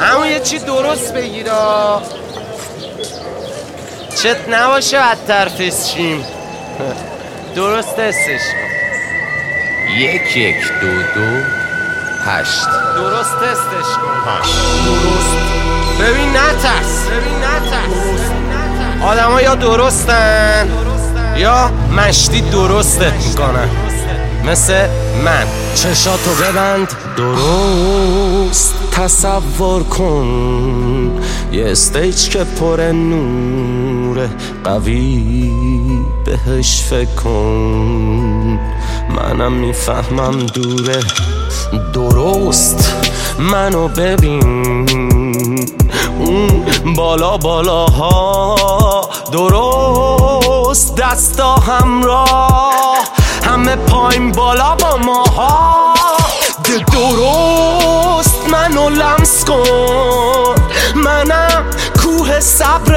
اما یه چی درست بگیرا چت نباشه بدتر فسشیم. درست استش 1 1 2 2 8 درست استش کن. درست ببین نترس آدم ها یا درستن یا مشتی درستت میکنن مثل من. چشاتو ببند درست تصور کن یه استیج که پر نور قوی بهش فکر کن. منم میفهمم دوره درست منو ببین اون بالاها درست دستا همراه همه پایین بالا با ماها. درست منو لمس کن منم کوه صبر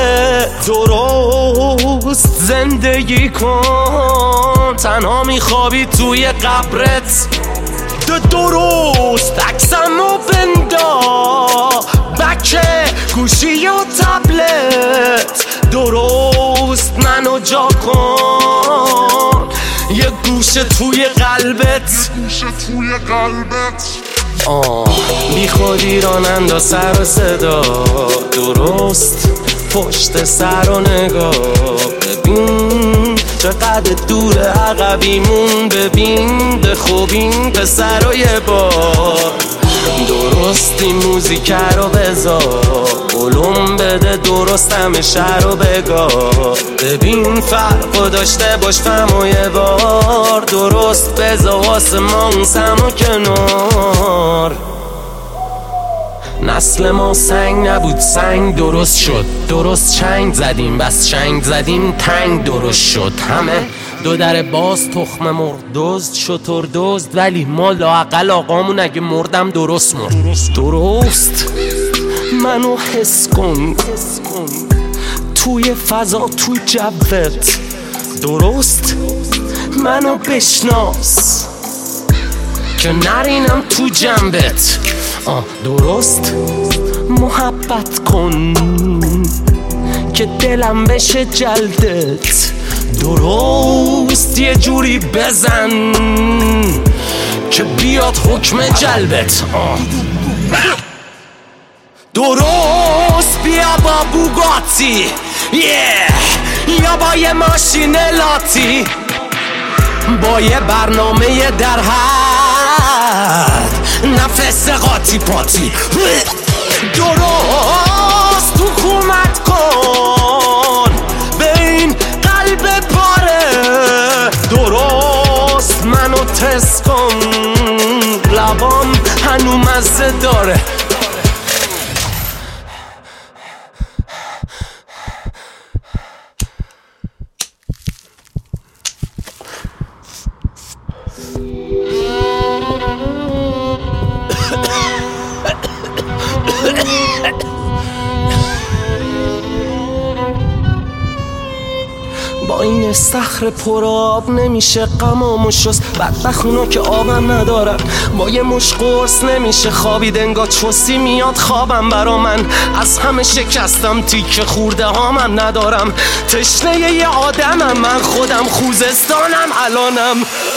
درست زندگی کن تنها میخوابی توی قبرت. درست عکسمو بندا بکه گوشی و تبلت درست منو جا کن یه گوشه توی قلبت بی خودی راننده سر و صدا درست پشت سر و نگاه ببین چقدر دور عقبیمون ببین بخوبین پسر و یه بار درست این موزیک رو بذار قلوم بده درست همه شهر رو بگاه ببین فرقو داشته باش فهم و یه بار درست بذار واسه ما اون سم و کنار. نسل ما سنگ نبود سنگ درست شد درست چنگ زدیم بس چنگ زدیم تنگ درست شد همه دو در باز تخم مرغ دزد شتر دزد ولی ما لااقل آقامون اگه مردم درست مرد. درست منو حس کن توی فضا توی جوت درست منو بشناس که نرینم تو جنبت. درست محبت کن که دلم بشه جلدت درست یه جوری بزن که بیاد حکم جلبت. درست بیا با بوگاتی یا با یه ماشین لاتی با یه برنامه در حد نفس قاطی پاتی درست حکومت کن به این قلب پاره درست منو تست کن لبام هنو مزه داره. با این استخر پر آب نمیشه غمامو شست بدبختونا که آبم ندارن با یه مش قرص نمیشه خوابید انگار چوسی میاد خوابم برا من از همه شکستم تیکه خورده هامم ندارم تشنه یه آدمم من خودم خوزستانم الانم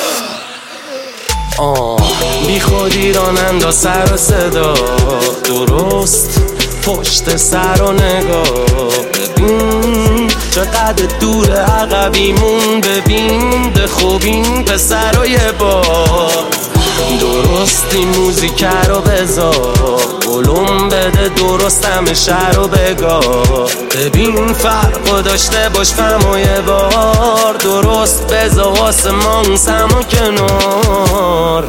بی خودی راننده سر و صدا درست پشت سر و نگاه ببین چقدر دور عقبیمون ببین بخوبین پسر و یه بار درست این موزیک رو بذار قلوم بده درست همه شهر رو بگاه ببین فرقو داشته باش فهم و یه بار درست بذار واسه ما اون سم و کنار.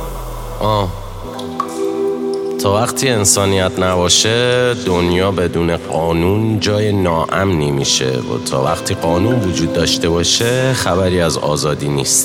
تا وقتی انسانیت نباشه دنیا بدون قانون جای ناامنی میشه و تا وقتی قانون وجود داشته باشه خبری از آزادی نیست.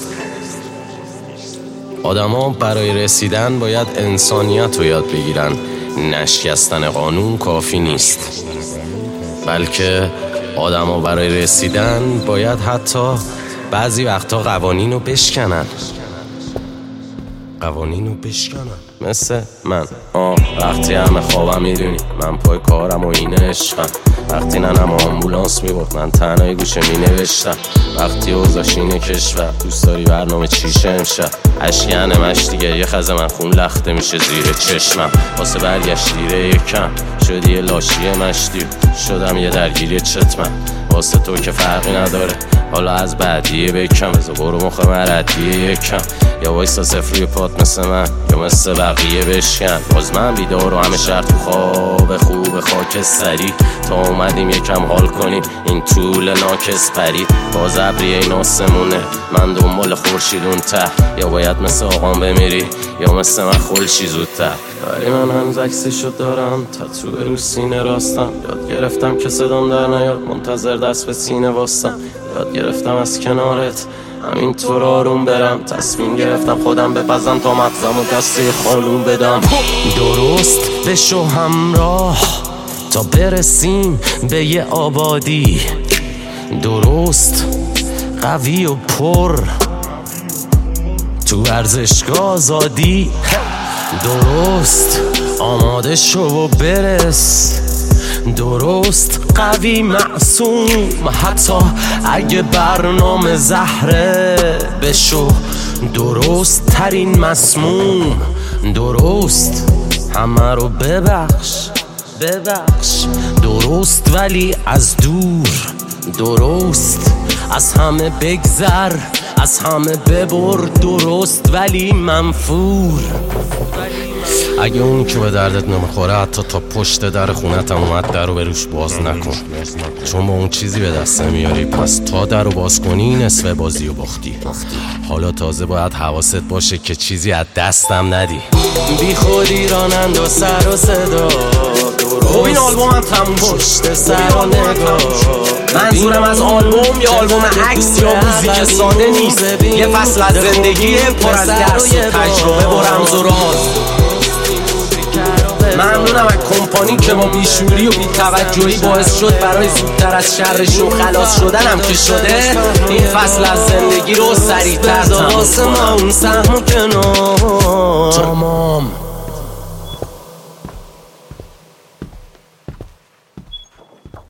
آدما برای رسیدن باید انسانیت رو یاد بگیرن. نشکستن قانون کافی نیست بلکه آدما برای رسیدن باید حتی بعضی وقتا قوانین رو بشکنن. مثل من وقتی همه خوابم میدونی من پای کارم و این عشقم. وقتی ننم آمبولانس میبرد من تنهای گوشه مینوشتم. وقتی اوضاش اینه کشور دوست داری برنامه چیشه امشب. اشکنمش دیگه یه خزه من خون لخته میشه زیر چشمم. واسه برگشت دیره یکم شدی یه لاشی مشتی شدم یه درگیری چتمم. واسه تو که فرقی نداره حالا از بعدیه بکم بزا برو مخ مردیه یکم. یا وایسا صفری پات مثل من یا مثل بقیه بشکن. باز من بیدار و همه شهر تو خواب خوب خاکستری تا اومدیم یکم حال کنیم این طول ناکس پرید. باز ابریه این آسمونه من دنبال خورشید اون ته. یا باید مثل آقام بمیری یا مثل من خلشی زودتر. ولی من هنوز عکسشو دارم تتو رو سینه راستم. یاد گرفتم که صدام در نیاد منتظر دست به سینه واستم. یاد گرفتم از کنارت همینطور آروم برم. تصمیم گرفتم خودم بپزم تا مغزم و دسته خالون بدم. درست بشو همراه تا برسیم به یه آبادی. درست قوی و پر تو ورزشگاه آزادی. درست آماده شو و برس. درست قوی معصوم حتی اگه برنامه زهره بشو درست ترین مسموم. درست همه رو ببخش درست ولی از دور. درست از همه بگذر از همه ببر. درست ولی منفور. اگه اونی که به دردت نمیخوره حتی تا پشت در خونتم اومد در رو به روش باز نکن. چون با اون چیزی به دست نمیاری پس تا در رو باز کنی نصف بازی رو باختی. حالا تازه باید حواست باشه که چیزی از دستم ندی. بی خودی رانند و سر و صدا. خب این آلبوم هم تموم پشت سر و نگاه. منظورم از آلبوم یا آلبوم عکس یا موزیک ساده نیست. یه فصل از زندگی پر از درس و تجربه و رمز و راز. ممنونم از کمپانی که با بیشوری و بی‌توجهی باعث شد برای زودتر از شرشون خلاص شدنم که شده این فصل از زندگی رو سریع‌تر تموم کنم. واسه ما اون سهم و کنار تمام